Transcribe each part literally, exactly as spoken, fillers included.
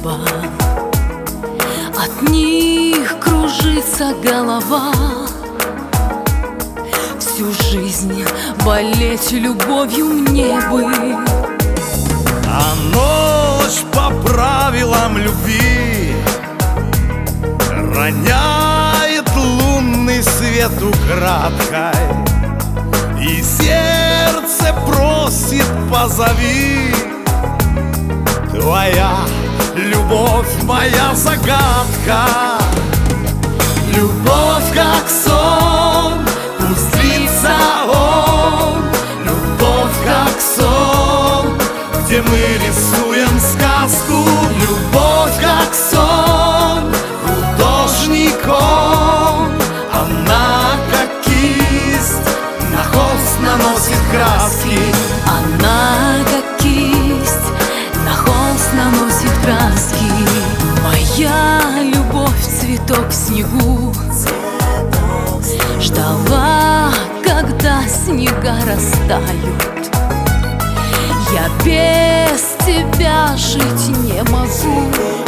неба. От них кружится голова. Всю жизнь болеть любовью мне бы. А ночь по правилам любви роняет лунный свет украдкой, и сердце просит: позови. Твоя любовь, моя загадка. Любовь как сон, пусть длится он. Любовь как сон, где мы рисуем сказку. Любовь как сон, художником. Она как кисть, на холст наносит краски. Она как кисть, на холст наносит краски. Моя любовь цветок в снегу, ждала, когда снега растают. Я без тебя жить не могу,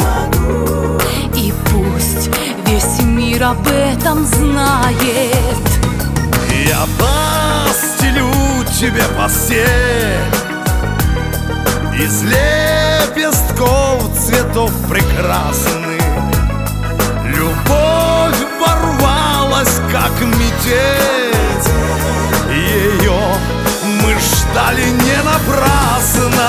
и пусть весь мир об этом знает. Я постелю тебе постель из лепестков цветов прекрасных. Любовь ворвалась, как метель. Ее мы ждали не напрасно.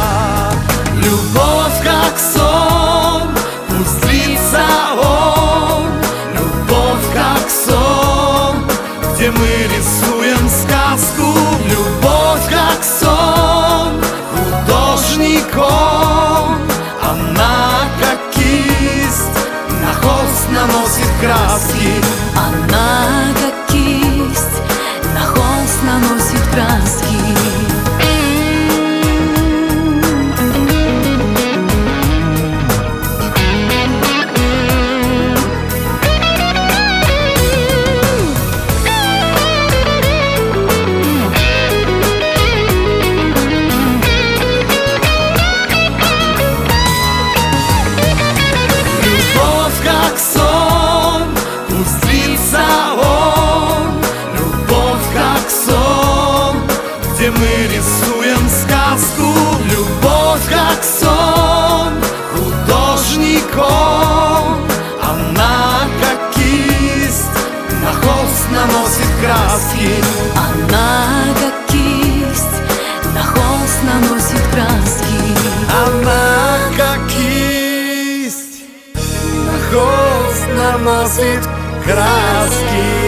Любовь как сон, пусть длится он. Любовь как сон, где мы рисуем сказку. Любовь как сон, художником. Она как кисть, на холст наносит краски. Она как кисть, на холст наносит краски. Где мы рисуем сказку. Любовь как сон, художником. Она как кисть, на холст наносит краски. Она как кисть, на холст наносит краски. Она как кисть, на холст наносит краски.